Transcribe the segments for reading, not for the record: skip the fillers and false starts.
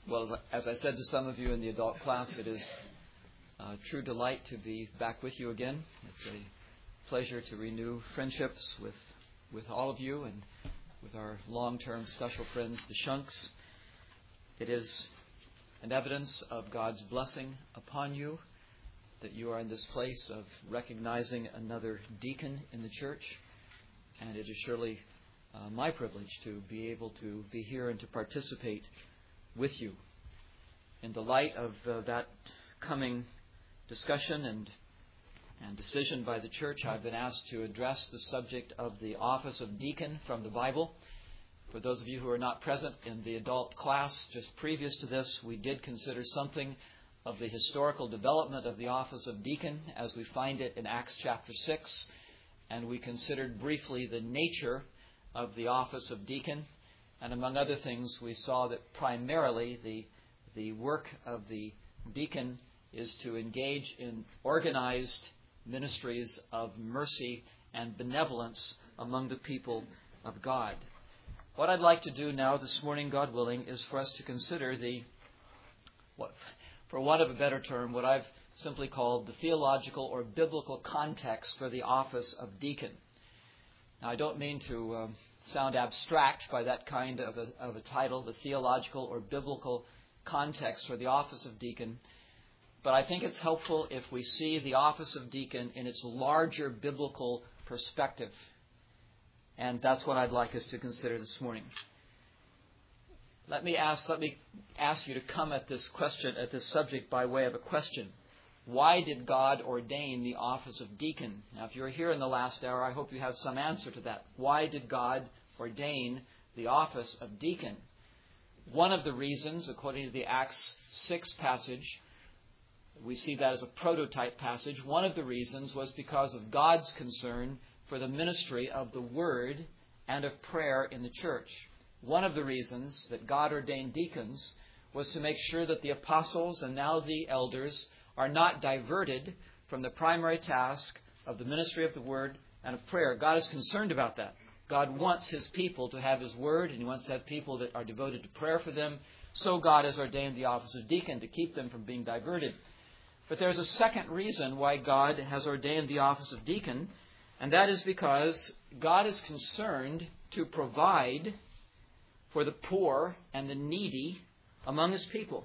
Well, as I said to some of you in the adult class, it is a true delight to be back with you again. It's a pleasure to renew friendships with all of you and with our long-term special friends, the Shunks. It is an evidence of God's blessing upon you that you are in this place of recognizing another deacon in the church. And it is surely my privilege to be able to be here and to participate with you. In the light of that coming discussion and decision by the church, I've been asked to address the subject of the office of deacon from the Bible. For those of you who are not present in the adult class, just previous to this, we did consider something of the historical development of the office of deacon as we find it in Acts chapter 6. And we considered briefly the nature of the office of deacon. And among other things, we saw that primarily the work of the deacon is to engage in organized ministries of mercy and benevolence among the people of God. What I'd like to do now this morning, God willing, is for us to consider for want of a better term, what I've simply called the theological or biblical context for the office of deacon. Now, I don't mean to sound abstract by that kind of a title, the theological or biblical context for the office of deacon, but I think it's helpful if we see the office of deacon in its larger biblical perspective. And that's what I'd like us to consider this morning. Let me ask you to come at this subject by way of a question. Why did God ordain the office of deacon? Now, if you're here in the last hour, I hope you have some answer to that. Why did God ordain the office of deacon? One of the reasons, according to the Acts 6 passage, we see that as a prototype passage. One of the reasons was because of God's concern for the ministry of the Word and of prayer in the church. One of the reasons that God ordained deacons was to make sure that the apostles and now the elders are not diverted from the primary task of the ministry of the Word and of prayer. God is concerned about that. God wants His people to have His Word, and He wants to have people that are devoted to prayer for them. So God has ordained the office of deacon to keep them from being diverted. But there's a second reason why God has ordained the office of deacon, and that is because God is concerned to provide for the poor and the needy among His people.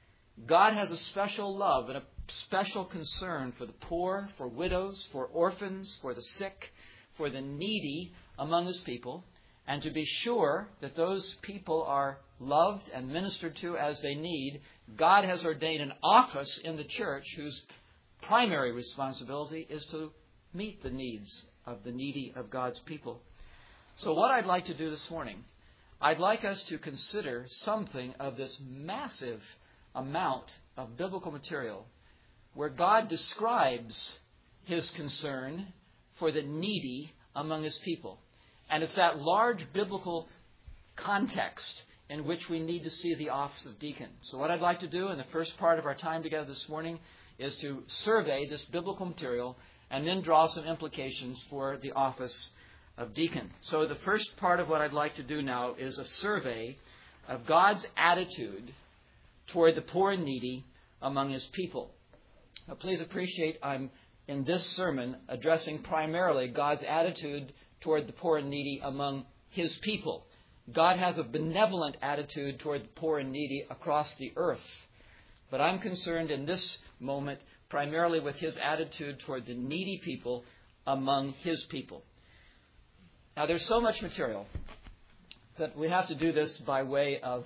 God has a special love and a special concern for the poor, for widows, for orphans, for the sick, for the needy among His people. And to be sure that those people are loved and ministered to as they need, God has ordained an office in the church whose primary responsibility is to meet the needs of the needy of God's people. So what I'd like to do this morning, I'd like us to consider something of this massive amount of biblical material where God describes His concern for the needy among His people. And it's that large biblical context in which we need to see the office of deacon. So what I'd like to do in the first part of our time together this morning is to survey this biblical material and then draw some implications for the office of deacon. So the first part of what I'd like to do now is a survey of God's attitude toward the poor and needy among His people. Now, please appreciate I'm in this sermon addressing primarily God's attitude toward the poor and needy among His people. God has a benevolent attitude toward the poor and needy across the earth. But I'm concerned in this moment primarily with His attitude toward the needy people among His people. Now, there's so much material that we have to do this by way of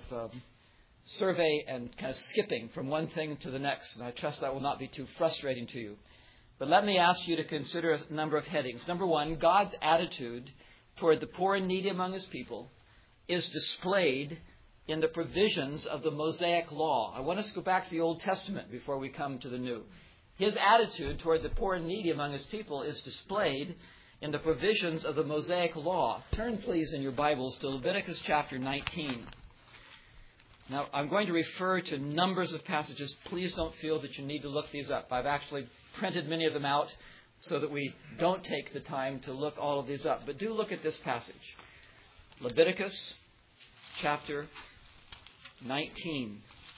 survey and kind of skipping from one thing to the next. And I trust that will not be too frustrating to you. But let me ask you to consider a number of headings. Number one, God's attitude toward the poor and needy among His people is displayed in the provisions of the Mosaic Law. I want us to go back to the Old Testament before we come to the New. His attitude toward the poor and needy among His people is displayed in the provisions of the Mosaic Law. Turn, please, in your Bibles to Leviticus chapter 19. Now, I'm going to refer to numbers of passages. Please don't feel that you need to look these up. I've actually printed many of them out so that we don't take the time to look all of these up. But do look at this passage. Leviticus chapter 19.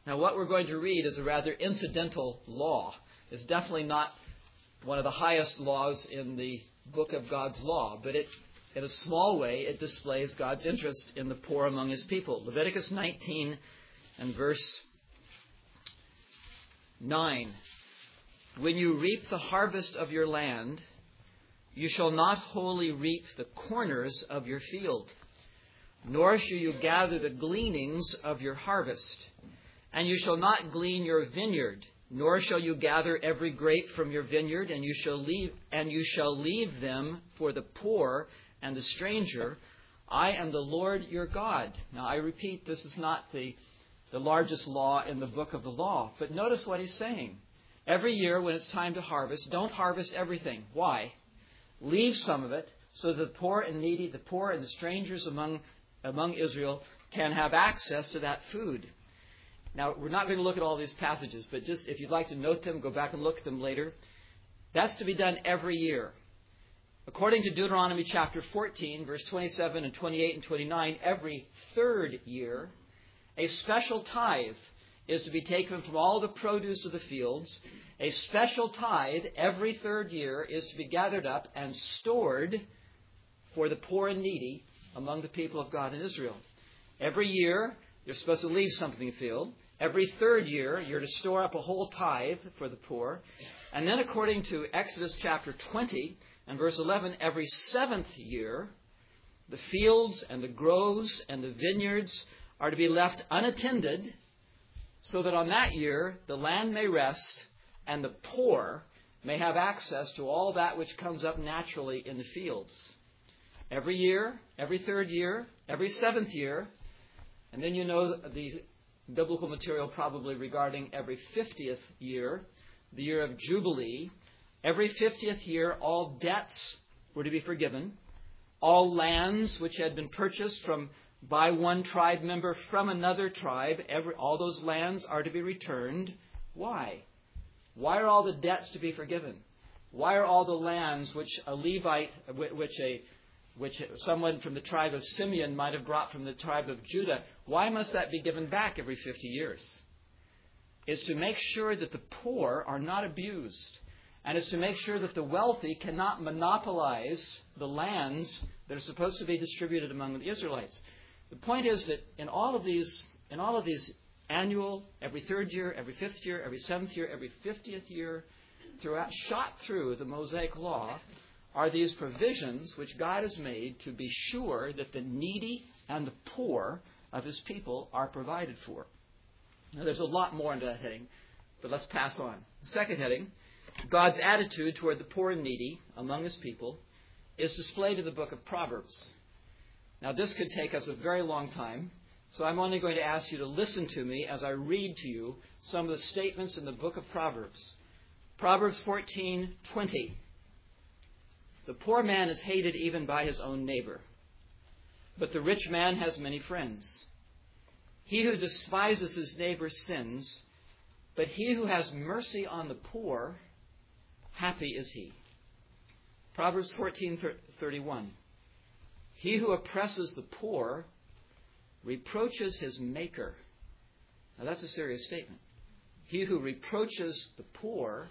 Now, what we're going to read is a rather incidental law. It's definitely not one of the highest laws in the book of God's law, but in a small way, it displays God's interest in the poor among his people. Leviticus 19 and verse 9. When you reap the harvest of your land, you shall not wholly reap the corners of your field, nor shall you gather the gleanings of your harvest. And you shall not glean your vineyard, nor shall you gather every grape from your vineyard, and you shall leave them for the poor and the stranger. I am the Lord your God. Now, I repeat, this is not the largest law in the book of the law, but notice what he's saying. Every year when it's time to harvest, don't harvest everything. Why? Leave some of it so that the poor and needy, the poor and the strangers among Israel can have access to that food. Now, we're not going to look at all these passages, but just if you'd like to note them, go back and look at them later. That's to be done every year. According to Deuteronomy chapter 14, verse 27 and 28 and 29, every third year, a special tithe is to be taken from all the produce of the fields. A special tithe every third year is to be gathered up and stored for the poor and needy among the people of God in Israel. Every year, you're supposed to leave something in the field. Every third year, you're to store up a whole tithe for the poor. And then according to Exodus chapter 20 and verse 11, every seventh year, the fields and the groves and the vineyards are to be left unattended, so that on that year the land may rest and the poor may have access to all that which comes up naturally in the fields. Every year, every third year, every seventh year, and then you know the biblical material probably regarding every 50th year, the year of Jubilee. Every 50th year, all debts were to be forgiven. All lands which had been purchased by one tribe member from another tribe, all those lands are to be returned. Why? Why are all the debts to be forgiven? Why are all the lands which a Levite, which someone from the tribe of Simeon might have brought from the tribe of Judah, why must that be given back every 50 years? It's to make sure that the poor are not abused, and it's to make sure that the wealthy cannot monopolize the lands that are supposed to be distributed among the Israelites. The point is that in all of these annual, every third year, every fifth year, every seventh year, every 50th year, shot through the Mosaic Law, are these provisions which God has made to be sure that the needy and the poor of his people are provided for. Now, there's a lot more into that heading, but let's pass on. The second heading, God's attitude toward the poor and needy among his people, is displayed in the book of Proverbs. Now, this could take us a very long time, so I'm only going to ask you to listen to me as I read to you some of the statements in the book of Proverbs. Proverbs 14:20. The poor man is hated even by his own neighbor, but the rich man has many friends. He who despises his neighbor sins, but he who has mercy on the poor, happy is he. Proverbs 14:31. He who oppresses the poor reproaches his maker. Now that's a serious statement. He who reproaches the poor,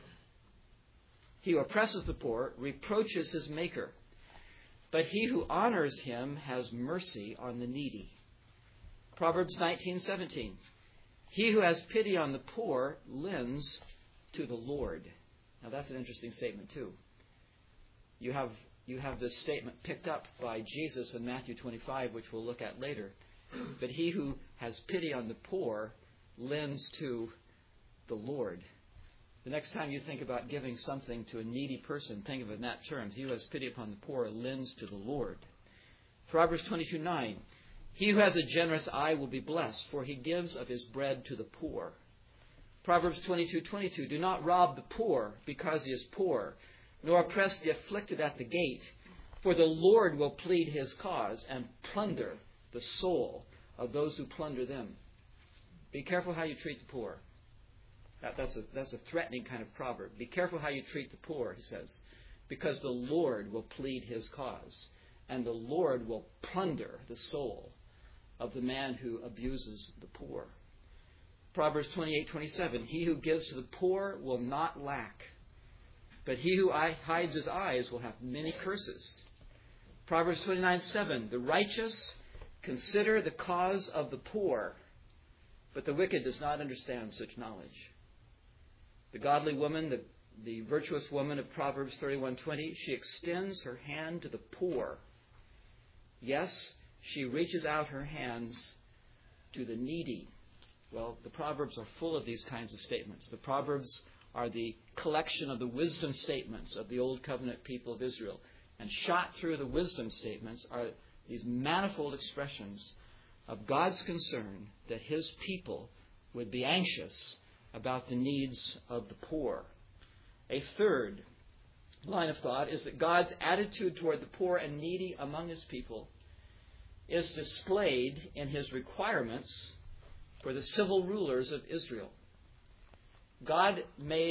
he who oppresses the poor, reproaches his maker. But he who honors him has mercy on the needy. Proverbs 19:17. He who has pity on the poor lends to the Lord. Now that's an interesting statement too. You have this statement picked up by Jesus in Matthew 25, which we'll look at later. But he who has pity on the poor lends to the Lord. The next time you think about giving something to a needy person, think of it in that terms. He who has pity upon the poor lends to the Lord. Proverbs 22:9. He who has a generous eye will be blessed, for he gives of his bread to the poor. Proverbs 22:22. Do not rob the poor because he is poor, nor oppress the afflicted at the gate, for the Lord will plead his cause and plunder the soul of those who plunder them. Be careful how you treat the poor. That's a threatening kind of proverb. Be careful how you treat the poor, he says, because the Lord will plead his cause, and the Lord will plunder the soul of the man who abuses the poor. Proverbs 28:27, he who gives to the poor will not lack, but he who hides his eyes will have many curses. Proverbs 29:7, the righteous consider the cause of the poor, but the wicked does not understand such knowledge. The godly woman, the virtuous woman of Proverbs 31:20, she extends her hand to the poor. Yes, she reaches out her hands to the needy. Well, the Proverbs are full of these kinds of statements. The Proverbs are the collection of the wisdom statements of the Old Covenant people of Israel. And shot through the wisdom statements are these manifold expressions of God's concern that His people would be anxious about the needs of the poor. A third line of thought is that God's attitude toward the poor and needy among His people is displayed in His requirements for the civil rulers of Israel. God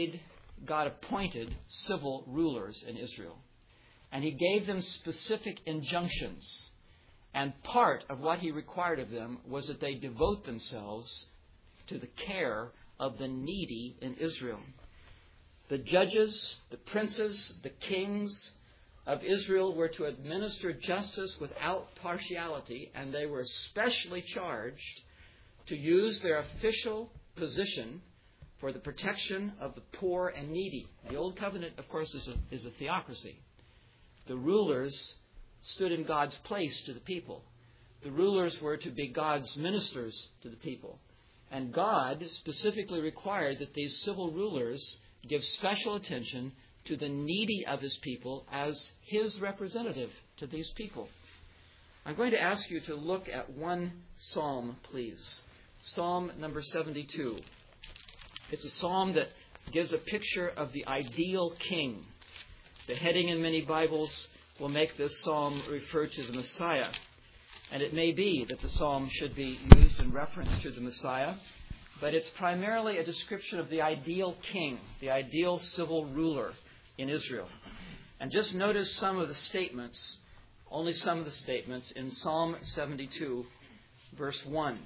appointed civil rulers in Israel, and He gave them specific injunctions. And part of what He required of them was that they devote themselves to the care of the needy in Israel. The judges, the princes, the kings of Israel were to administer justice without partiality, and they were especially charged to use their official position for the protection of the poor and needy. The Old Covenant, of course, is a theocracy. The rulers stood in God's place to the people. The rulers were to be God's ministers to the people. And God specifically required that these civil rulers give special attention to the needy of His people as His representative to these people. I'm going to ask you to look at one psalm, please. Psalm number 72. It's a psalm that gives a picture of the ideal king. The heading in many Bibles will make this psalm refer to the Messiah. And it may be that the psalm should be used in reference to the Messiah, but it's primarily a description of the ideal king, the ideal civil ruler in Israel. And just notice some of the statements, only some of the statements in Psalm 72, verse 1.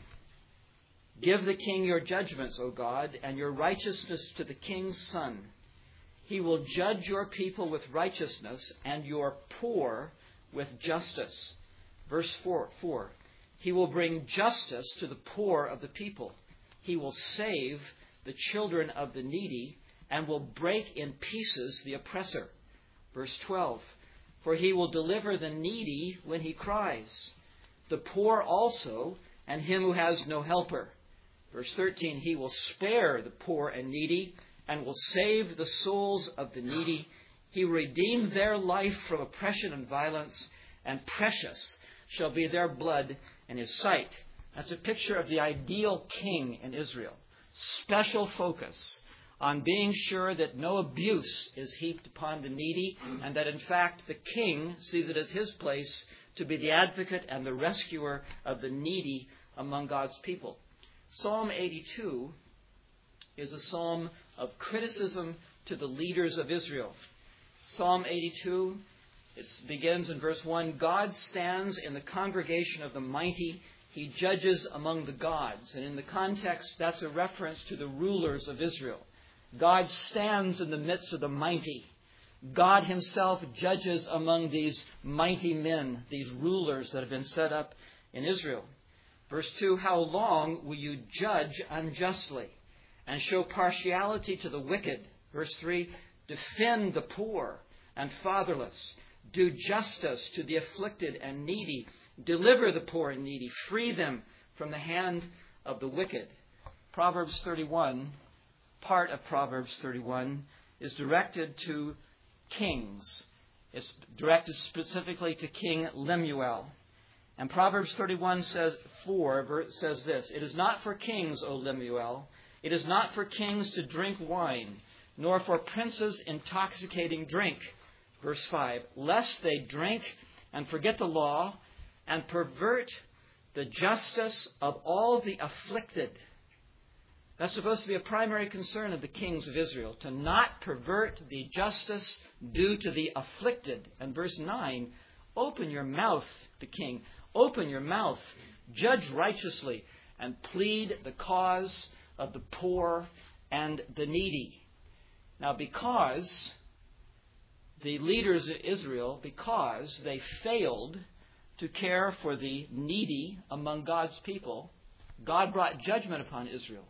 Give the king your judgments, O God, and your righteousness to the king's son. He will judge your people with righteousness and your poor with justice. Verse 4. He will bring justice to the poor of the people. He will save the children of the needy and will break in pieces the oppressor. Verse 12. For he will deliver the needy when he cries, the poor also, and him who has no helper. Verse 13. He will spare the poor and needy and will save the souls of the needy. He will redeem their life from oppression and violence, and precious shall be their blood in His sight. That's a picture of the ideal king in Israel. Special focus on being sure that no abuse is heaped upon the needy, and that in fact the king sees it as his place to be the advocate and the rescuer of the needy among God's people. Psalm 82 is a psalm of criticism to the leaders of Israel. Psalm 82, it begins in verse 1, God stands in the congregation of the mighty. He judges among the gods. And in the context, that's a reference to the rulers of Israel. God stands in the midst of the mighty. God Himself judges among these mighty men, these rulers that have been set up in Israel. Verse 2, how long will you judge unjustly and show partiality to the wicked? Verse 3, defend the poor and fatherless. Do justice to the afflicted and needy. Deliver the poor and needy. Free them from the hand of the wicked. Proverbs 31, part of Proverbs 31, is directed to kings. It's directed specifically to King Lemuel. And Proverbs 31 says this, it is not for kings, O Lemuel, it is not for kings to drink wine, nor for princes intoxicating drink. Verse 5, lest they drink and forget the law and pervert the justice of all the afflicted. That's supposed to be a primary concern of the kings of Israel, to not pervert the justice due to the afflicted. And verse 9, open your mouth, the king, open your mouth, judge righteously, and plead the cause of the poor and the needy. Now, because the leaders of Israel, because they failed to care for the needy among God's people, God brought judgment upon Israel.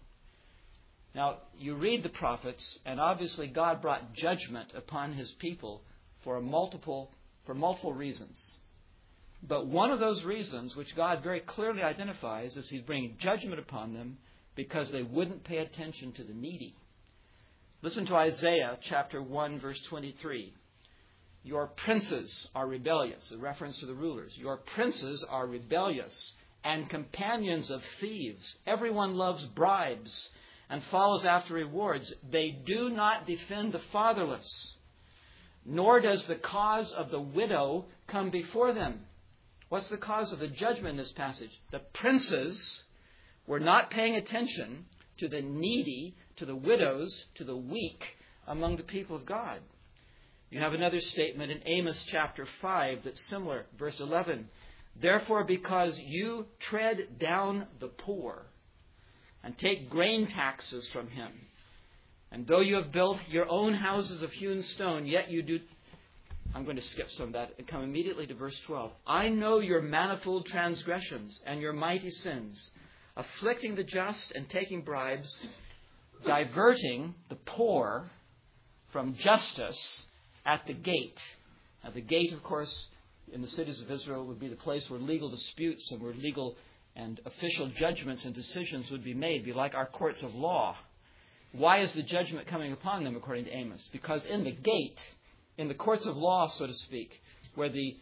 Now, you read the prophets, and obviously God brought judgment upon His people for multiple reasons. But one of those reasons, which God very clearly identifies, is He's bringing judgment upon them because they wouldn't pay attention to the needy. Listen to Isaiah chapter 1, verse 23. Your princes are rebellious, a reference to the rulers. Your princes are rebellious and companions of thieves. Everyone loves bribes and follows after rewards. They do not defend the fatherless, nor does the cause of the widow come before them. What's the cause of the judgment in this passage? The princes were not paying attention to the needy, to the widows, to the weak among the people of God. You have another statement in Amos chapter 5 that's similar. Verse 11. Therefore, because you tread down the poor and take grain taxes from him, and though you have built your own houses of hewn stone, yet you do... I'm going to skip some of that and come immediately to verse 12. I know your manifold transgressions and your mighty sins, afflicting the just and taking bribes, diverting the poor from justice at the gate. Now, the gate, of course, in the cities of Israel would be the place where legal disputes and where legal and official judgments and decisions would be made, be like our courts of law. Why is the judgment coming upon them, according to Amos? Because in the gate, in the courts of law, so to speak, where the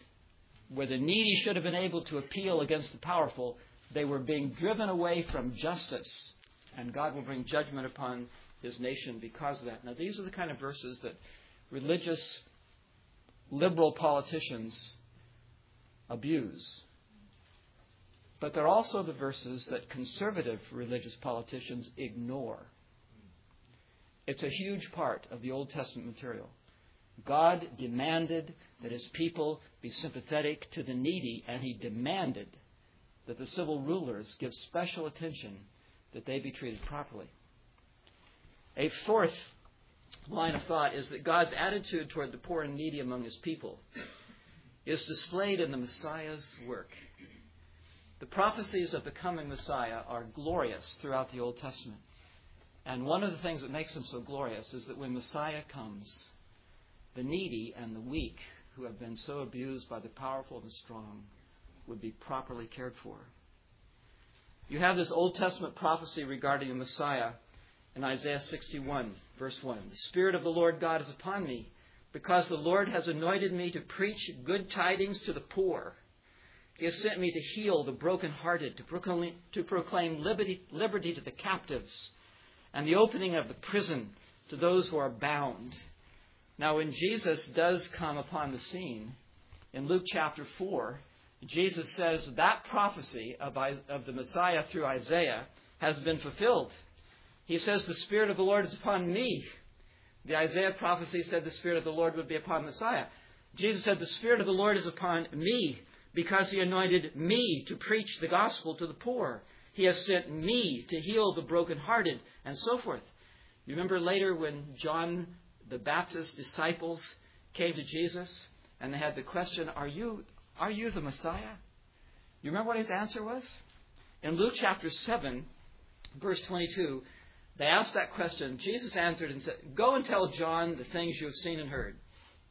needy should have been able to appeal against the powerful, they were being driven away from justice. And God will bring judgment upon His nation because of that. Now, these are the kind of verses that religious, liberal politicians abuse. But they're also the verses that conservative religious politicians ignore. It's a huge part of the Old Testament material. God demanded that His people be sympathetic to the needy, and He demanded that the civil rulers give special attention that they be treated properly. A fourth line of thought is that God's attitude toward the poor and needy among His people is displayed in the Messiah's work. The prophecies of the coming Messiah are glorious throughout the Old Testament. And one of the things that makes them so glorious is that when Messiah comes, the needy and the weak, who have been so abused by the powerful and strong, would be properly cared for. You have this Old Testament prophecy regarding the Messiah in Isaiah 61, verse 1. The Spirit of the Lord God is upon me, because the Lord has anointed me to preach good tidings to the poor. He has sent me to heal the brokenhearted, to proclaim liberty to the captives, and the opening of the prison to those who are bound. Now, when Jesus does come upon the scene, in Luke chapter 4, Jesus says that prophecy of the Messiah through Isaiah has been fulfilled. He says, the Spirit of the Lord is upon me. The Isaiah prophecy said the Spirit of the Lord would be upon Messiah. Jesus said, the Spirit of the Lord is upon me, because He anointed me to preach the gospel to the poor. He has sent me to heal the brokenhearted, and so forth. You remember later when John the Baptist's disciples came to Jesus and they had the question, Are you the Messiah? You remember what His answer was? In Luke chapter 7, verse 22, they asked that question. Jesus answered and said, Go and tell John the things you have seen and heard.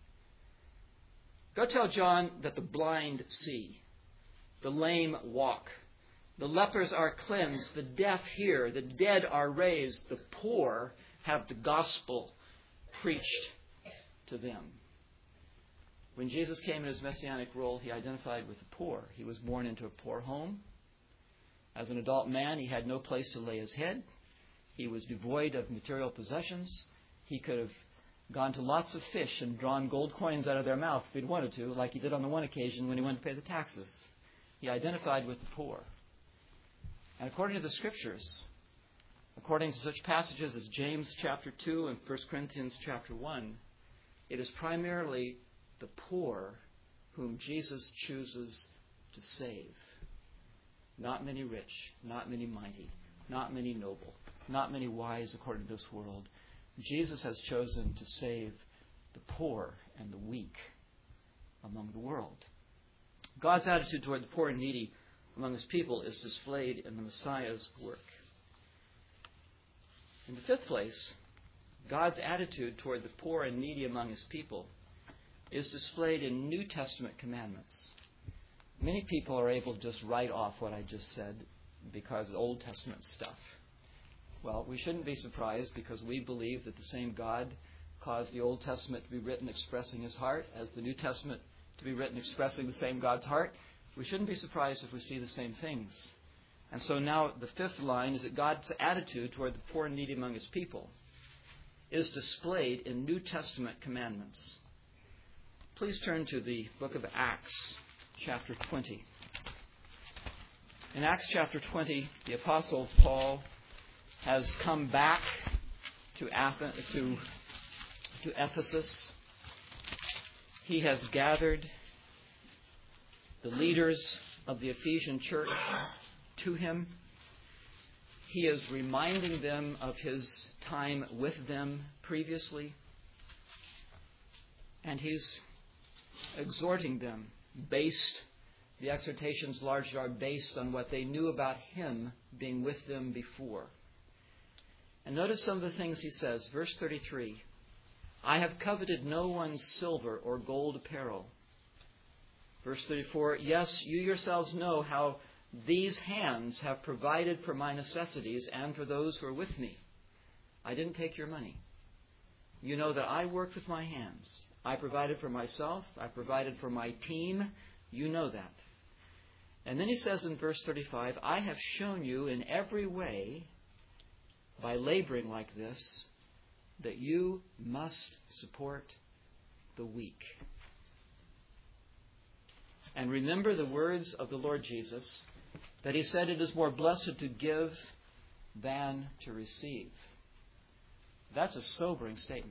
Go tell John that the blind see, the lame walk, the lepers are cleansed, the deaf hear, the dead are raised, the poor have the gospel preached to them. When Jesus came in His messianic role, He identified with the poor. He was born into a poor home. As an adult man, He had no place to lay His head. He was devoid of material possessions. He could have gone to lots of fish and drawn gold coins out of their mouth if He'd wanted to, like He did on the one occasion when He went to pay the taxes. He identified with the poor. And according to the Scriptures, according to such passages as James chapter 2 and 1 Corinthians chapter 1, it is primarily the poor whom Jesus chooses to save. Not many rich, not many mighty, not many noble, not many wise according to this world. Jesus has chosen to save the poor and the weak among the world. God's attitude toward the poor and needy among his people is displayed in the Messiah's work. In the fifth place, God's attitude toward the poor and needy among his people is displayed in New Testament commandments. Many people are able to just write off what I just said because of Old Testament stuff. Well, we shouldn't be surprised because we believe that the same God caused the Old Testament to be written expressing his heart as the New Testament to be written expressing the same God's heart. We shouldn't be surprised if we see the same things. And so now the fifth line is that God's attitude toward the poor and needy among his people is displayed in New Testament commandments. Please turn to the book of Acts, chapter 20. In Acts chapter 20, the Apostle Paul has come back to Ephesus. He has gathered the leaders of the Ephesian church to him. He is reminding them of his time with them previously. And he's exhorting them. The exhortations largely are based on what they knew about him being with them before. And notice some of the things he says. Verse 33, I have coveted no one's silver or gold apparel. Verse 34, yes, you yourselves know how these hands have provided for my necessities and for those who are with me. I didn't take your money. You know that I worked with my hands. I provided for myself. I provided for my team. You know that. And then he says in verse 35, I have shown you in every way, by laboring like this, that you must support the weak. And remember the words of the Lord Jesus, that he said it is more blessed to give than to receive. That's a sobering statement.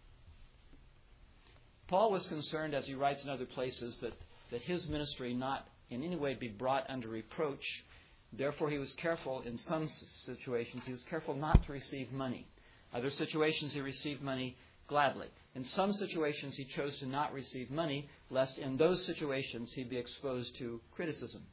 Paul was concerned, as he writes in other places, that his ministry not in any way be brought under reproach. Therefore, he was careful in some situations. He was careful not to receive money. Other situations, he received money gladly. In some situations, he chose to not receive money, lest in those situations he'd be exposed to criticism.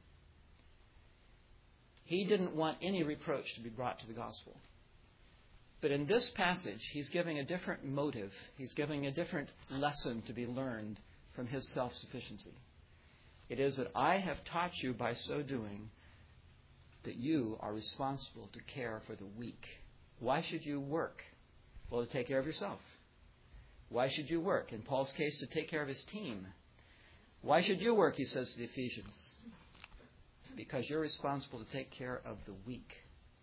He didn't want any reproach to be brought to the gospel. But in this passage, he's giving a different motive. He's giving a different lesson to be learned from his self-sufficiency. It is that I have taught you by so doing that you are responsible to care for the weak. Why should you work? Well, to take care of yourself. Why should you work? In Paul's case, to take care of his team. Why should you work, he says to the Ephesians? Because you're responsible to take care of the weak.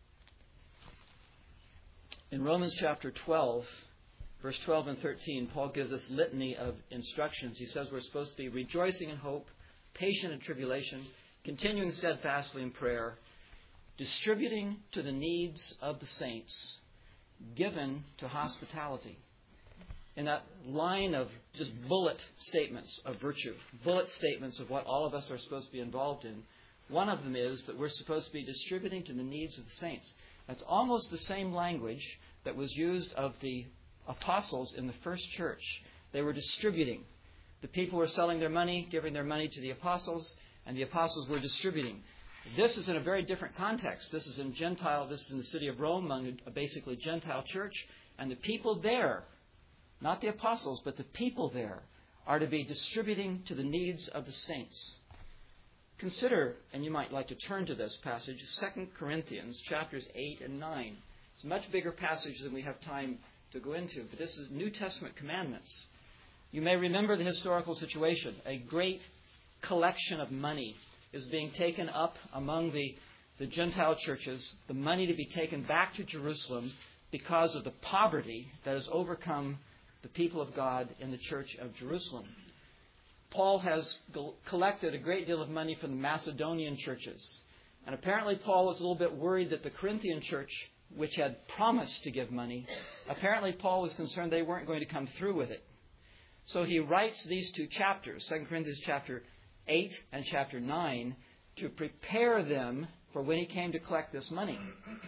In Romans chapter 12, verse 12 and 13, Paul gives us litany of instructions. He says we're supposed to be rejoicing in hope, patient in tribulation, continuing steadfastly in prayer, distributing to the needs of the saints, given to hospitality. In that line of just bullet statements of virtue, bullet statements of what all of us are supposed to be involved in, one of them is that we're supposed to be distributing to the needs of the saints. That's almost the same language that was used of the apostles in the first church. They were distributing. The people were selling their money, giving their money to the apostles, and the apostles were distributing. This is in a very different context. This is in the city of Rome, among a basically Gentile church, and the people there, not the apostles, but the people there, are to be distributing to the needs of the saints. Consider, and you might like to turn to this passage, 2 Corinthians chapters 8 and 9. It's a much bigger passage than we have time to go into, but this is New Testament commandments. You may remember the historical situation. A great collection of money is being taken up among the Gentile churches, the money to be taken back to Jerusalem because of the poverty that has overcome the people of God in the church of Jerusalem. Paul has collected a great deal of money from the Macedonian churches. And apparently Paul was a little bit worried that the Corinthian church, which had promised to give money, apparently Paul was concerned they weren't going to come through with it. So he writes these two chapters, 2 Corinthians chapter 8 and chapter 9, to prepare them for when he came to collect this money.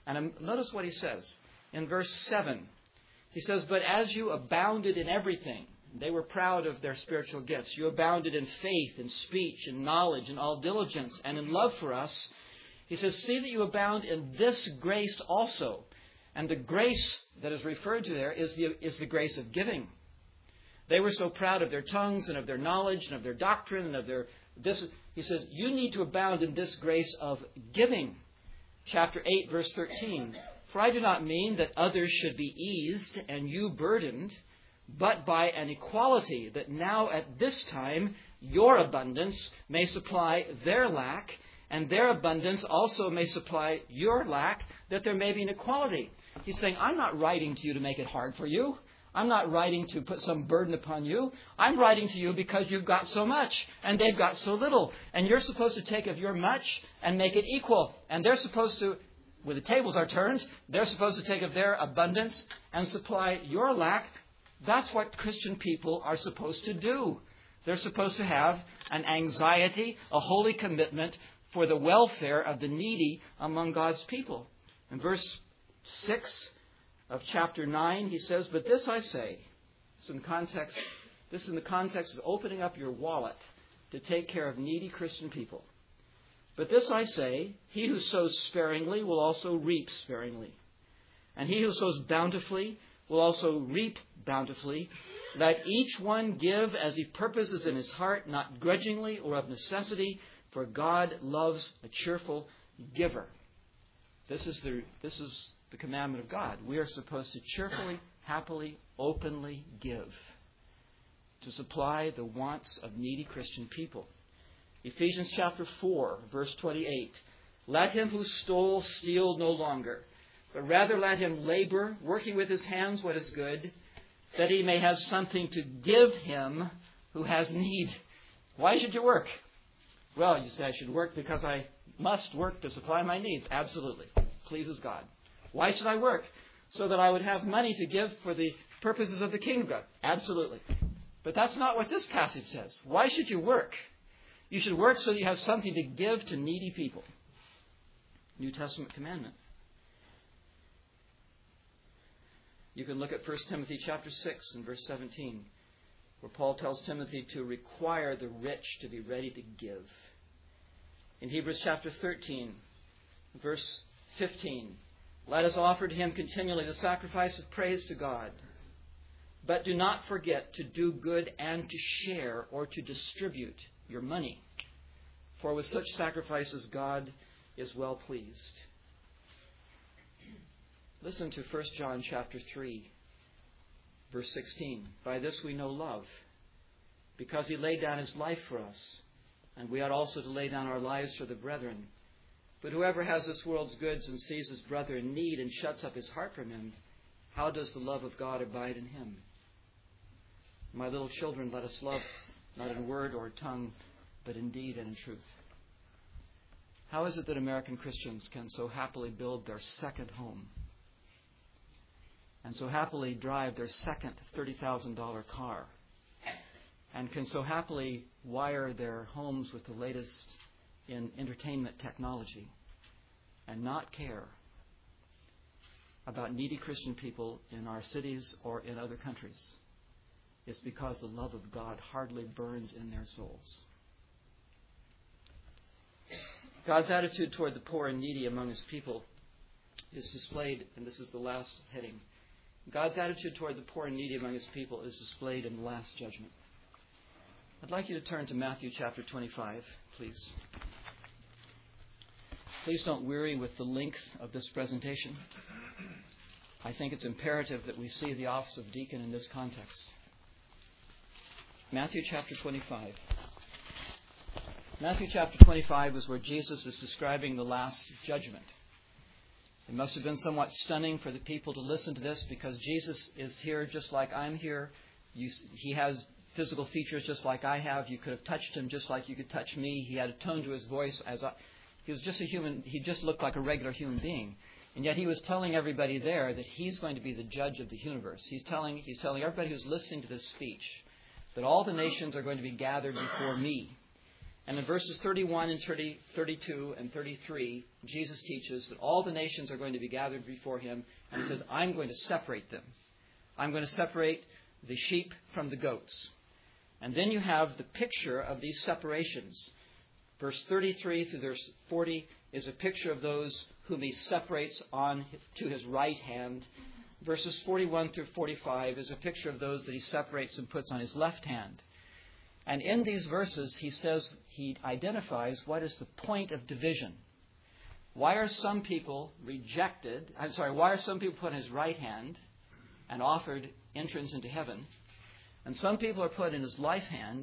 And notice what he says in verse 7. He says, but as you abounded in everything, they were proud of their spiritual gifts. You abounded in faith, in speech, in knowledge, in all diligence, and in love for us. He says, see that you abound in this grace also. And the grace that is referred to there is the grace of giving. They were so proud of their tongues and of their knowledge and of their doctrine and of their this. He says, you need to abound in this grace of giving. Chapter 8, verse 13. For I do not mean that others should be eased and you burdened, but by an equality, that now at this time your abundance may supply their lack, and their abundance also may supply your lack, that there may be an equality. He's saying, I'm not writing to you to make it hard for you. I'm not writing to put some burden upon you. I'm writing to you because you've got so much and they've got so little. And you're supposed to take of your much and make it equal. And they're supposed to, when the tables are turned, they're supposed to take of their abundance and supply your lack. That's what Christian people are supposed to do. They're supposed to have an anxiety, a holy commitment for the welfare of the needy among God's people. In verse 6 of chapter 9, he says, but this I say, this is in the context of opening up your wallet to take care of needy Christian people. But this I say, he who sows sparingly will also reap sparingly. And he who sows bountifully will also reap bountifully. Let each one give as he purposes in his heart, not grudgingly or of necessity, for God loves a cheerful giver. This is the commandment of God. We are supposed to cheerfully, happily, openly give to supply the wants of needy Christian people. Ephesians chapter 4, verse 28. Let him who stole steal no longer, but rather let him labor, working with his hands what is good, that he may have something to give him who has need. Why should you work? Well, you say I should work because I must work to supply my needs. Absolutely. Pleases God. Why should I work? So that I would have money to give for the purposes of the kingdom of God. Absolutely. But that's not what this passage says. Why should you work? You should work so that you have something to give to needy people. New Testament commandment. You can look at 1 Timothy chapter 6 and verse 17, where Paul tells Timothy to require the rich to be ready to give. In Hebrews chapter 13, verse 15, let us offer to him continually the sacrifice of praise to God. But do not forget to do good and to share or to distribute your money. For with such sacrifices God is well pleased. Listen to 1 John chapter 3, verse 16. By this we know love, because he laid down his life for us, and we ought also to lay down our lives for the brethren. But whoever has this world's goods and sees his brother in need and shuts up his heart from him, how does the love of God abide in him? My little children, let us love not in word or tongue, but in deed and in truth. How is it that American Christians can so happily build their second home and so happily drive their second $30,000 car and can so happily wire their homes with the latest in entertainment technology and not care about needy Christian people in our cities or in other countries? It's because the love of God hardly burns in their souls. God's attitude toward the poor and needy among his people is displayed, and this is the last heading. God's attitude toward the poor and needy among his people is displayed in the last judgment. I'd like you to turn to Matthew chapter 25, please. Please don't weary with the length of this presentation. I think it's imperative that we see the office of deacon in this context. Matthew chapter 25. Matthew chapter 25 is where Jesus is describing the last judgment. It must have been somewhat stunning for the people to listen to this because Jesus is here just like I'm here. He has physical features just like I have. You could have touched him just like you could touch me. He had a tone to his voice he was just a human. He just looked like a regular human being. And yet he was telling everybody there that he's going to be the judge of the universe. He's telling everybody who's listening to this speech that all the nations are going to be gathered before me. And in verses 31 and 32 and 33, Jesus teaches that all the nations are going to be gathered before him. And he says, I'm going to separate them. I'm going to separate the sheep from the goats. And then you have the picture of these separations. Verse 33 through verse 40 is a picture of those whom he separates on to his right hand. Verses 41 through 45 is a picture of those that he separates and puts on his left hand. And in these verses, he identifies what is the point of division. Why are some people why are some people put on his right hand and offered entrance into heaven, and some people are put in his left hand,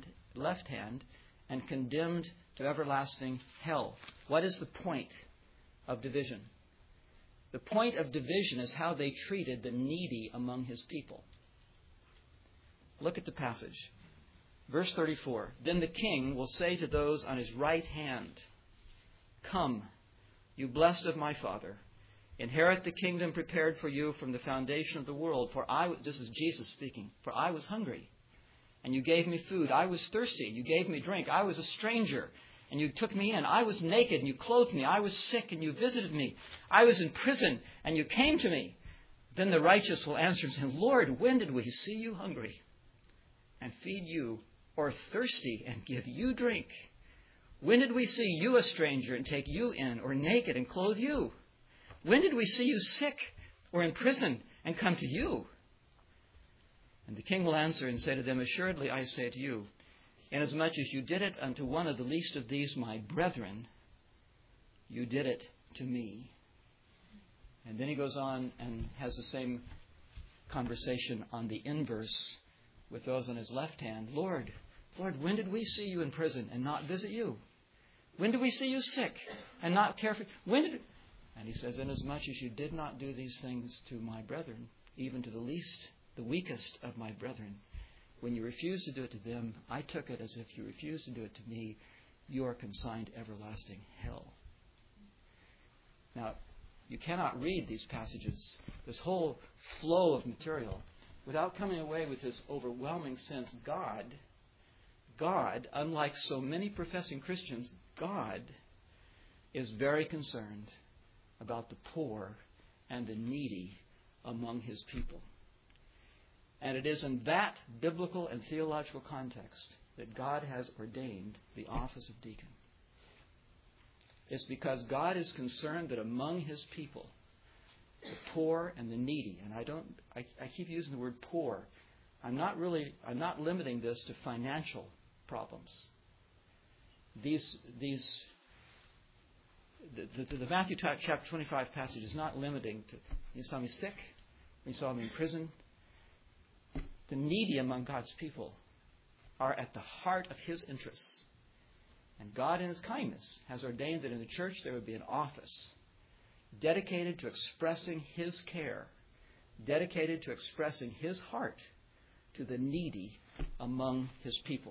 and condemned to everlasting hell? What is the point of division? The point of division is how they treated the needy among his people. Look at the passage. Verse 34, then the king will say to those on his right hand, come, you blessed of my Father, inherit the kingdom prepared for you from the foundation of the world. This is Jesus speaking, for I was hungry, and you gave me food. I was thirsty, and you gave me drink. I was a stranger, and you took me in. I was naked, and you clothed me. I was sick, and you visited me. I was in prison, and you came to me. Then the righteous will answer and say, Lord, when did we see you hungry and feed you, or thirsty and give you drink? When did we see you a stranger and take you in, or naked and clothe you? When did we see you sick or in prison and come to you? And the king will answer and say to them, assuredly I say to you, inasmuch as you did it unto one of the least of these my brethren, you did it to me. And then he goes on and has the same conversation on the inverse with those on his left hand. Lord, when did we see you in prison and not visit you? When did we see you sick and not care for you? And he says, inasmuch as you did not do these things to my brethren, even to the least, the weakest of my brethren, when you refused to do it to them, I took it as if you refused to do it to me. You are consigned to everlasting hell. Now, you cannot read these passages, this whole flow of material, without coming away with this overwhelming sense. God, unlike so many professing Christians, God is very concerned about the poor and the needy among his people. And it is in that biblical and theological context that God has ordained the office of deacon. It's because God is concerned that among his people, the poor and the needy, and I keep using the word poor. I'm not limiting this to financial problems. The Matthew chapter 25 passage is not limiting to, you saw me sick, you saw me in prison. The needy among God's people are at the heart of his interests. And God in his kindness has ordained that in the church there would be an office dedicated to expressing his care, dedicated to expressing his heart to the needy among his people.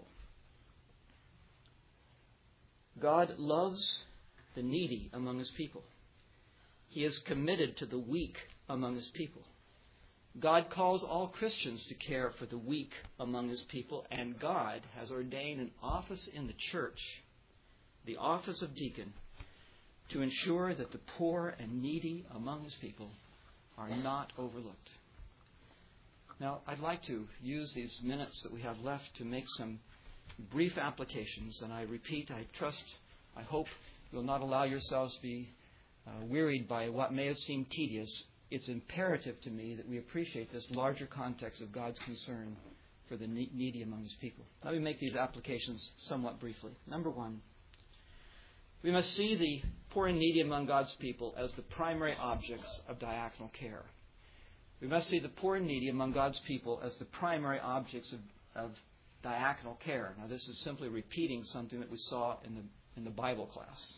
God loves the needy among his people. He is committed to the weak among his people. God calls all Christians to care for the weak among his people, and God has ordained an office in the church, the office of deacon, to ensure that the poor and needy among his people are not overlooked. Now, I'd like to use these minutes that we have left to make some brief applications, and I repeat, I hope you'll not allow yourselves to be wearied by what may have seemed tedious. It's imperative to me that we appreciate this larger context of God's concern for the needy among his people. Let me make these applications somewhat briefly. Number one, we must see the poor and needy among God's people as the primary objects of diaconal care. We must see the poor and needy among God's people as the primary objects of diaconal care. Now, this is simply repeating something that we saw in the Bible class.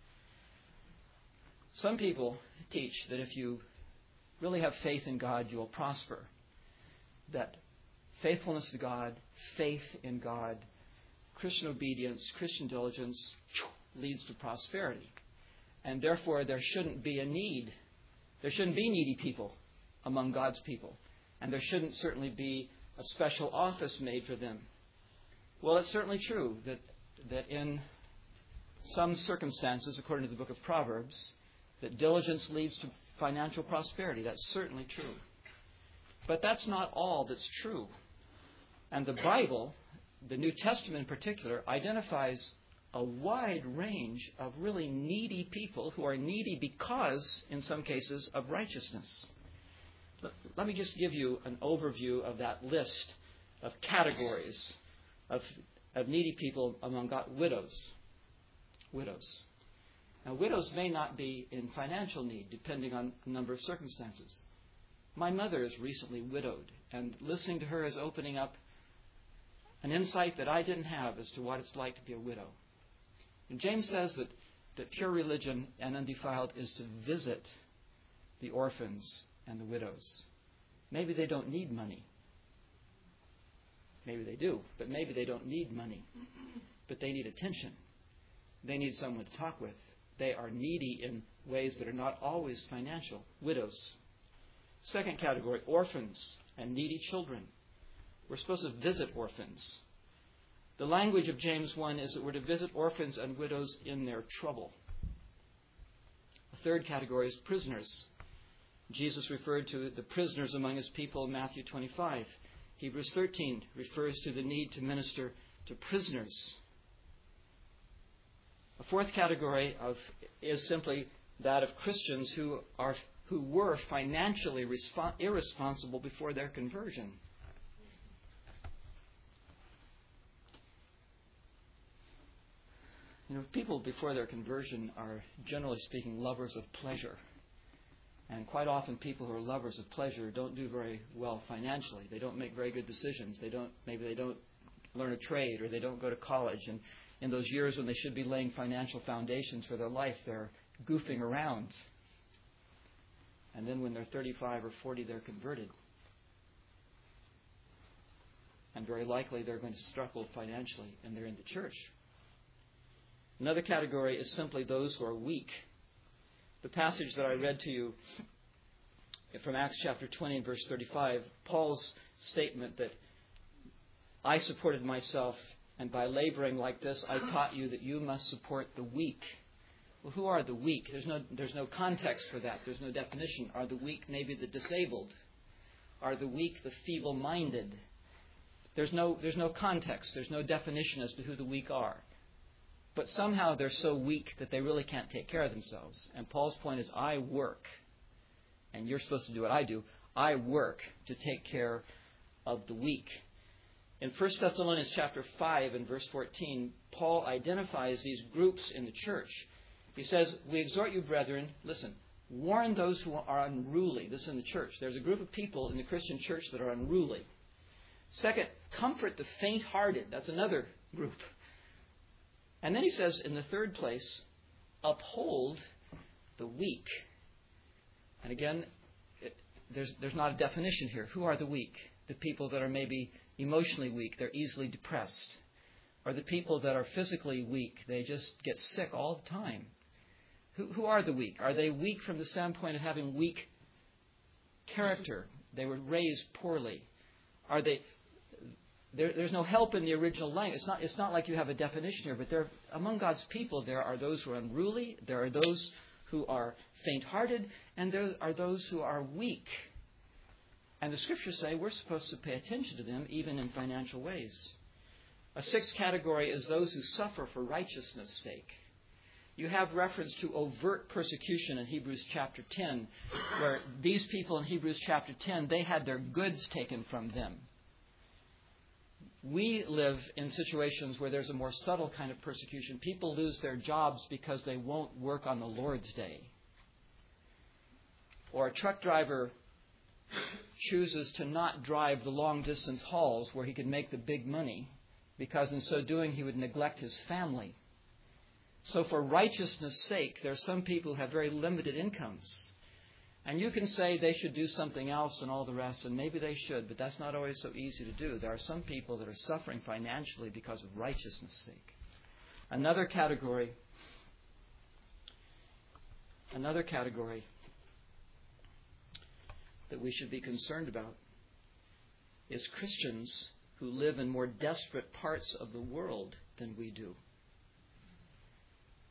Some people teach that if you really have faith in God, you will prosper. That faithfulness to God, faith in God, Christian obedience, Christian diligence leads to prosperity. And therefore, there shouldn't be a need. There shouldn't be needy people among God's people. And there shouldn't certainly be a special office made for them. Well, it's certainly true that in some circumstances, according to the book of Proverbs, that diligence leads to financial prosperity. That's certainly true. But that's not all that's true. And the Bible, the New Testament in particular, identifies a wide range of really needy people who are needy because, in some cases, of righteousness. Let me just give you an overview of that list of categories of needy people among God. Widows. Now, widows may not be in financial need, depending on a number of circumstances. My mother is recently widowed, and listening to her is opening up an insight that I didn't have as to what it's like to be a widow. And James says that pure religion and undefiled is to visit the orphans and the widows. Maybe they don't need money. Maybe they do, but maybe they don't need money. But they need attention. They need someone to talk with. They are needy in ways that are not always financial. Widows. Second category, orphans and needy children. We're supposed to visit orphans. The language of James 1 is that we're to visit orphans and widows in their trouble. The third category is prisoners. Jesus referred to the prisoners among his people in Matthew 25. Hebrews 13 refers to the need to minister to prisoners. A fourth category is simply that of Christians who were financially irresponsible before their conversion. People before their conversion are, generally speaking, lovers of pleasure. And quite often people who are lovers of pleasure don't do very well financially. They don't make very good decisions. Maybe they don't learn a trade, or they don't go to college. And in those years when they should be laying financial foundations for their life, they're goofing around. And then when they're 35 or 40, they're converted. And very likely they're going to struggle financially, and they're in the church. Another category is simply those who are weak. The passage that I read to you from Acts chapter 20 and verse 35, Paul's statement that I supported myself, and by laboring like this, I taught you that you must support the weak. Well, who are the weak? There's no context for that. There's no definition. Are the weak maybe the disabled? Are the weak the feeble-minded? There's no context. There's no definition as to who the weak are. But somehow they're so weak that they really can't take care of themselves. And Paul's point is, I work, and you're supposed to do what I do. I work to take care of the weak. In 1 Thessalonians chapter 5 and verse 14, Paul identifies these groups in the church. He says, we exhort you, brethren, listen, warn those who are unruly. This is in the church. There's a group of people in the Christian church that are unruly. Second, comfort the faint-hearted. That's another group. And then he says, in the third place, uphold the weak. And again, there's not a definition here. Who are the weak? The people that are maybe emotionally weak. They're easily depressed. Or the people that are physically weak. They just get sick all the time. Who are the weak? Are they weak from the standpoint of having weak character? They were raised poorly. Are they... There's no help in the original language. It's not like you have a definition here, but among God's people, there are those who are unruly, there are those who are faint-hearted, and there are those who are weak. And the Scriptures say we're supposed to pay attention to them, even in financial ways. A sixth category is those who suffer for righteousness' sake. You have reference to overt persecution in Hebrews chapter 10, where these people in Hebrews chapter 10, they had their goods taken from them. We live in situations where there's a more subtle kind of persecution. People lose their jobs because they won't work on the Lord's Day. Or a truck driver chooses to not drive the long-distance hauls where he can make the big money, because in so doing he would neglect his family. So for righteousness' sake, there are some people who have very limited incomes. And you can say they should do something else and all the rest, and maybe they should, but that's not always so easy to do. There are some people that are suffering financially because of righteousness' sake. Another category that we should be concerned about is Christians who live in more desperate parts of the world than we do.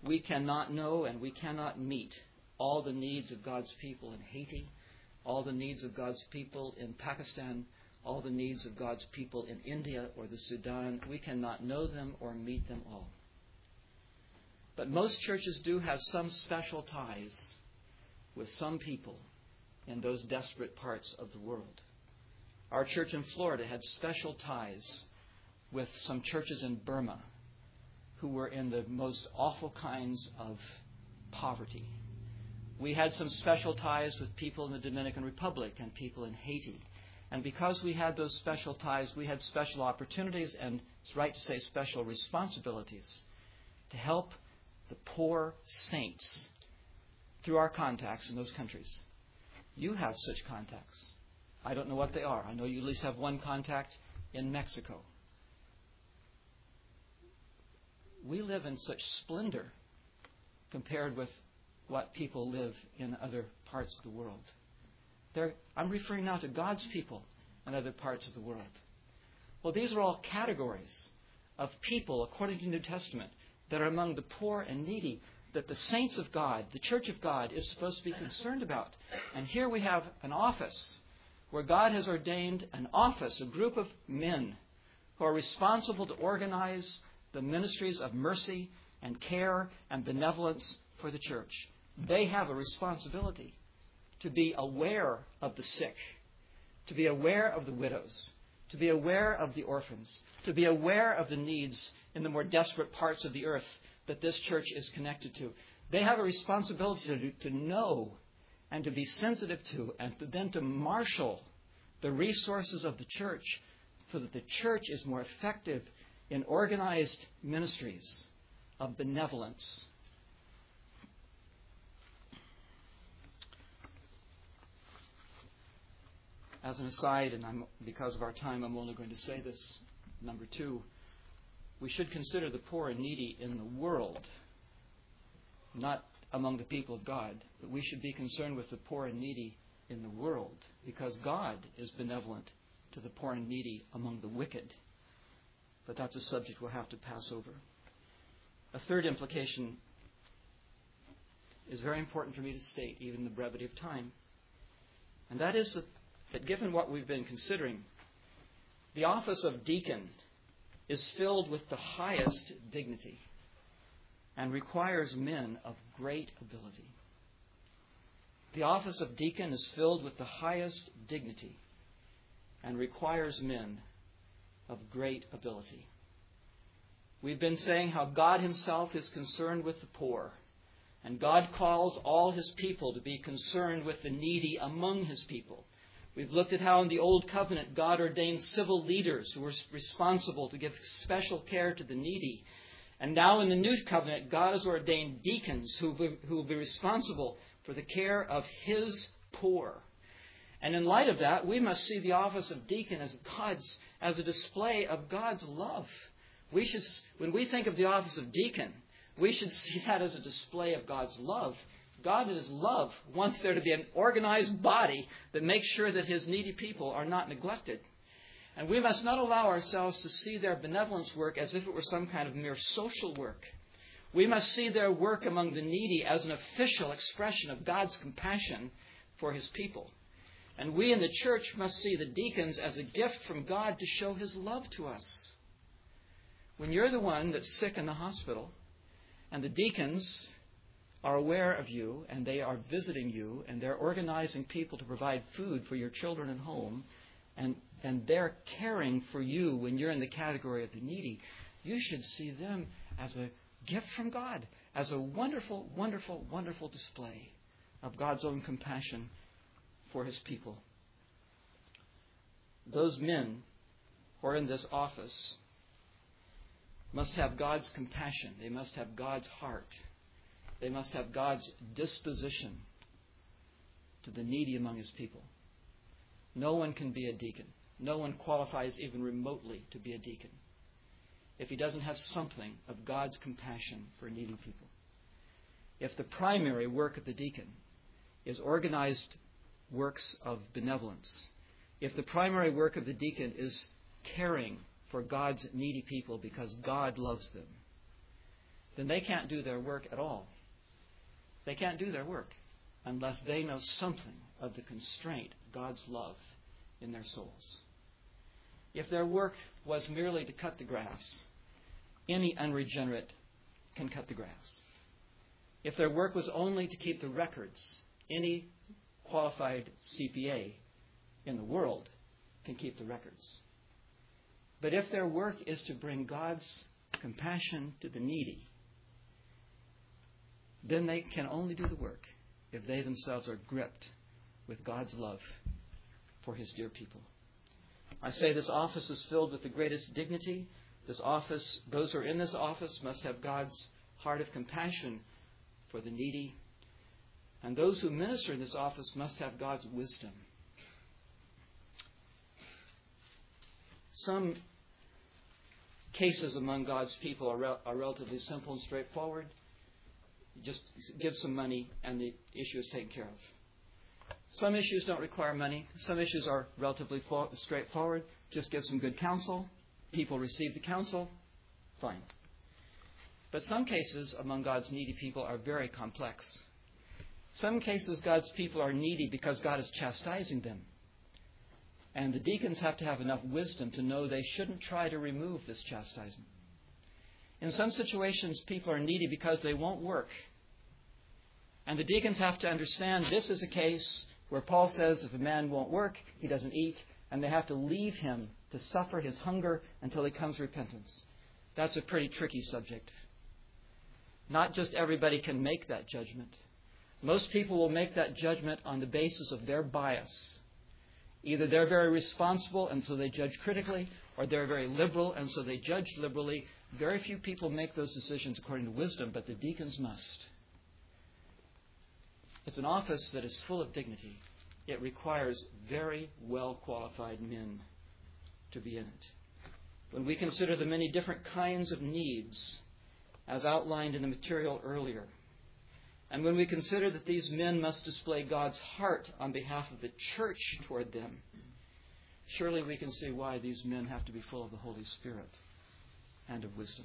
We cannot know and we cannot meet all the needs of God's people in Haiti, all the needs of God's people in Pakistan, all the needs of God's people in India or the Sudan. We cannot know them or meet them all. But most churches do have some special ties with some people in those desperate parts of the world. Our church in Florida had special ties with some churches in Burma who were in the most awful kinds of poverty. We had some special ties with people in the Dominican Republic and people in Haiti. And because we had those special ties, we had special opportunities, and it's right to say special responsibilities, to help the poor saints through our contacts in those countries. You have such contacts. I don't know what they are. I know you at least have one contact in Mexico. We live in such splendor compared with what people live in other parts of the world. I'm referring now to God's people in other parts of the world. Well, these are all categories of people, according to the New Testament, that are among the poor and needy, that the saints of God, the church of God, is supposed to be concerned about. And here we have an office where God has ordained an office, a group of men who are responsible to organize the ministries of mercy and care and benevolence for the church. They have a responsibility to be aware of the sick, to be aware of the widows, to be aware of the orphans, to be aware of the needs in the more desperate parts of the earth that this church is connected to. They have a responsibility to know and to be sensitive to, and then to marshal the resources of the church so that the church is more effective in organized ministries of benevolence. As an aside, and because of our time, I'm only going to say this, number 2, we should consider the poor and needy in the world, not among the people of God, but we should be concerned with the poor and needy in the world, because God is benevolent to the poor and needy among the wicked. But that's a subject we'll have to pass over. A third implication is very important for me to state, even in the brevity of time, and that is that given what we've been considering, the office of deacon is filled with the highest dignity and requires men of great ability. The office of deacon is filled with the highest dignity and requires men of great ability. We've been saying how God Himself is concerned with the poor, and God calls all His people to be concerned with the needy among His people. We've looked at how in the Old Covenant God ordained civil leaders who were responsible to give special care to the needy. And now in the New Covenant, God has ordained deacons who will be responsible for the care of His poor. And in light of that, we must see the office of deacon as a display of God's love. When we think of the office of deacon, we should see that as a display of God's love. God in His love wants there to be an organized body that makes sure that His needy people are not neglected. And we must not allow ourselves to see their benevolence work as if it were some kind of mere social work. We must see their work among the needy as an official expression of God's compassion for His people. And we in the church must see the deacons as a gift from God to show His love to us. When you're the one that's sick in the hospital, and the deacons are aware of you, and they are visiting you, and they're organizing people to provide food for your children at home, and they're caring for you when you're in the category of the needy, you should see them as a gift from God, as a wonderful, wonderful, wonderful display of God's own compassion for His people. Those men who are in this office must have God's compassion. They must have God's heart. They must have God's disposition to the needy among His people. No one can be a deacon. No one qualifies even remotely to be a deacon if he doesn't have something of God's compassion for needy people. If the primary work of the deacon is organized works of benevolence, if the primary work of the deacon is caring for God's needy people because God loves them, then they can't do their work at all. They can't do their work unless they know something of the constraint of God's love in their souls. If their work was merely to cut the grass, any unregenerate can cut the grass. If their work was only to keep the records, any qualified CPA in the world can keep the records. But if their work is to bring God's compassion to the needy, then they can only do the work if they themselves are gripped with God's love for His dear people. I say this office is filled with the greatest dignity. This office, those who are in this office must have God's heart of compassion for the needy. And those who minister in this office must have God's wisdom. Some cases among God's people are relatively simple and straightforward. You just give some money and the issue is taken care of. Some issues don't require money. Some issues are relatively straightforward. Just give some good counsel. People receive the counsel. Fine. But some cases among God's needy people are very complex. Some cases God's people are needy because God is chastising them. And the deacons have to have enough wisdom to know they shouldn't try to remove this chastisement. In some situations, people are needy because they won't work. And the deacons have to understand this is a case where Paul says if a man won't work, he doesn't eat, and they have to leave him to suffer his hunger until he comes to repentance. That's a pretty tricky subject. Not just everybody can make that judgment. Most people will make that judgment on the basis of their bias. Either they're very responsible and so they judge critically, or they're very liberal and so they judge liberally. Very few people make those decisions according to wisdom, but the deacons must. It's an office that is full of dignity. It requires very well-qualified men to be in it. When we consider the many different kinds of needs, as outlined in the material earlier, and when we consider that these men must display God's heart on behalf of the church toward them, surely we can see why these men have to be full of the Holy Spirit and of wisdom.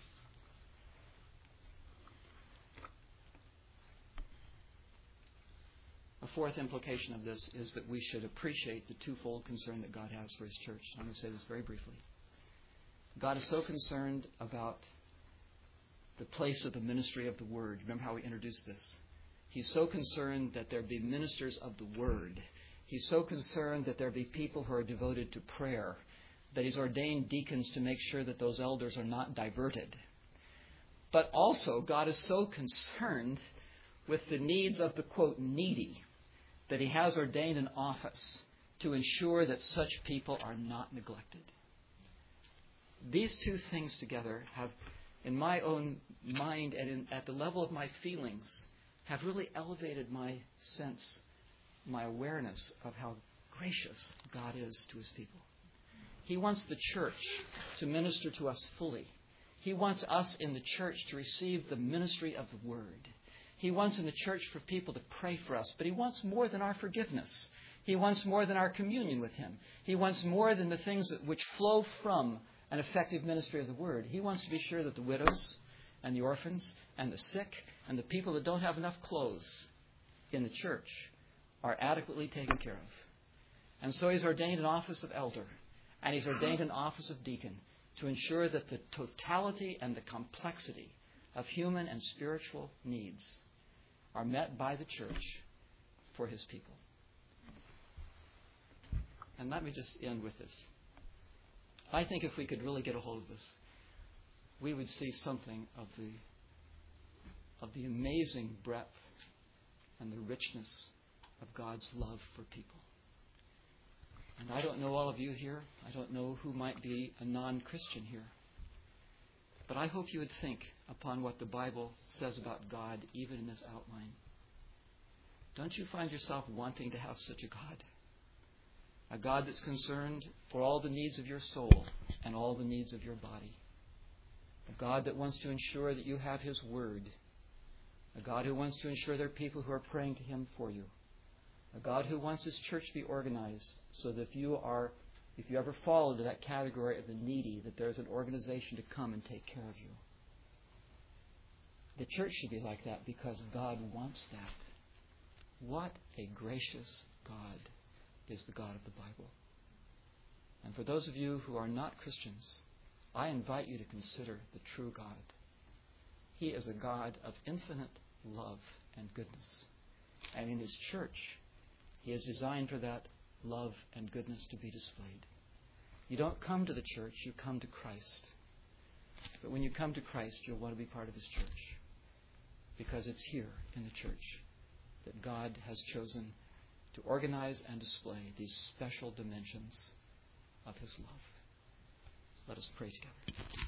A fourth implication of this is that we should appreciate the twofold concern that God has for His church. I'm going to say this very briefly. God is so concerned about the place of the ministry of the Word. Remember how we introduced this? He's so concerned that there be ministers of the Word. He's so concerned that there be people who are devoted to prayer, that He's ordained deacons to make sure that those elders are not diverted. But also, God is so concerned with the needs of the, quote, needy, that He has ordained an office to ensure that such people are not neglected. These two things together have, in my own mind and at the level of my feelings, have really elevated my sense, my awareness of how gracious God is to His people. He wants the church to minister to us fully. He wants us in the church to receive the ministry of the Word. He wants in the church for people to pray for us, but He wants more than our forgiveness. He wants more than our communion with Him. He wants more than the things which flow from an effective ministry of the Word. He wants to be sure that the widows and the orphans and the sick and the people that don't have enough clothes in the church are adequately taken care of. And so He's ordained an office of elder, and He's ordained an office of deacon to ensure that the totality and the complexity of human and spiritual needs are met by the church for His people. And let me just end with this. I think if we could really get a hold of this, we would see something of the amazing breadth and the richness of God's love for people. And I don't know all of you here. I don't know who might be a non-Christian here. But I hope you would think upon what the Bible says about God, even in this outline. Don't you find yourself wanting to have such a God? A God that's concerned for all the needs of your soul and all the needs of your body. A God that wants to ensure that you have His Word. A God who wants to ensure there are people who are praying to Him for you. A God who wants His church to be organized so that if you ever fall into that category of the needy, that there's an organization to come and take care of you. The church should be like that because God wants that. What a gracious God is the God of the Bible. And for those of you who are not Christians, I invite you to consider the true God. He is a God of infinite love and goodness. And in His church, He has designed for that love and goodness to be displayed. You don't come to the church, you come to Christ. But when you come to Christ, you'll want to be part of His church. Because it's here in the church that God has chosen to organize and display these special dimensions of His love. Let us pray together.